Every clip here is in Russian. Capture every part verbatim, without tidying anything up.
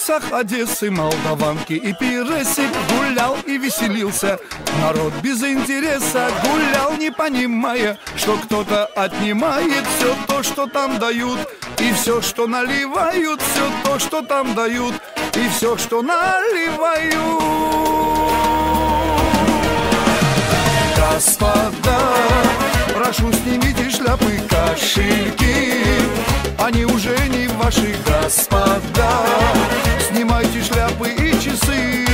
улицах Одессы молдаванки и пиресик гулял и веселился. Народ без интереса гулял, не понимая, что кто-то отнимает все то, что там дают, и все, что наливают, все то, что там дают, и все, что наливают. Господа, прошу, снимите шляпы, кошельки, они уже не ваши, господа. Снимайте шляпы и часы.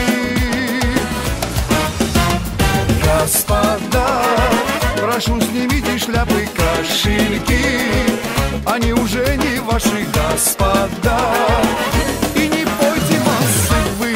Господа, прошу, снимите шляпы, кошельки, они уже не ваши, господа. И не пойте массы вы.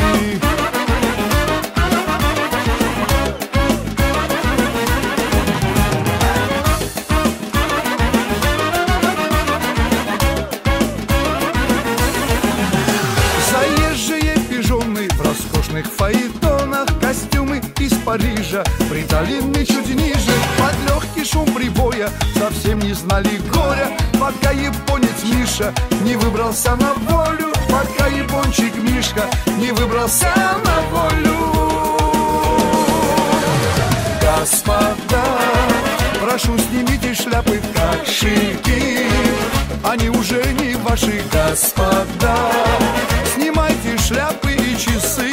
В фаэтонах костюмы из Парижа, приталены чуть ниже, под легкий шум прибоя, совсем не знали горя, пока японец Миша не выбрался на волю, пока япончик Мишка не выбрался на волю. Господа, прошу, снимите шляпы, кошельки, они уже не ваши, господа. Снимайте шляпы и часы.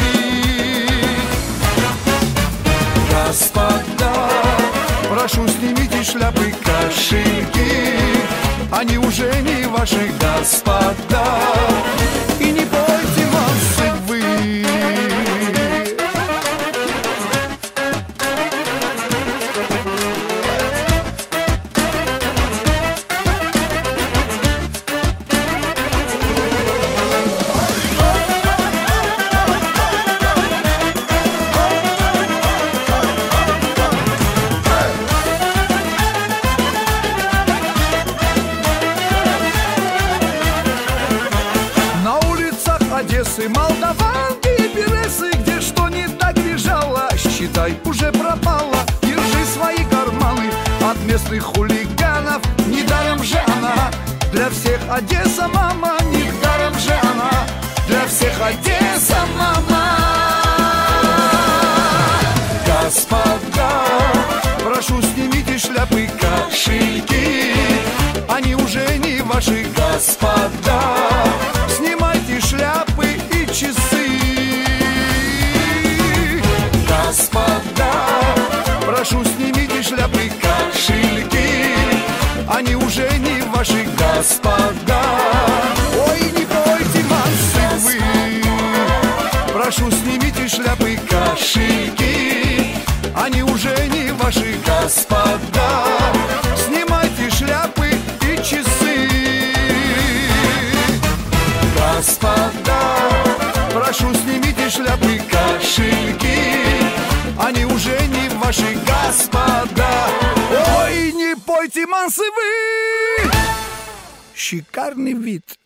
Господа, прошу, снимите шляпы, кошельки, они уже не ваши, господа. И не пойте массы вы. Одессы, молдаванки и пиресы, где что не так лежало, считай, уже пропало. Держи свои карманы от местных хулиганов, недаром же она для всех Одесса мама, недаром же она для всех Одесса мама. Господа, прошу, снимите шляпы, кошельки, они уже не ваши, господа. Снимайте шляпы и часы. Господа, прошу, снимите шляпы, кошельки, они уже не ваши, господа. Ой, не пойте массы вы. Прошу, снимите шляпы, кошельки, они уже не ваши, господа. Снимайте шляпы и часы. Господа, прошу, снимите шляпы, кошельки, они уже не ваши, господа. Ой, не пойте массы вы. Шикарный вид.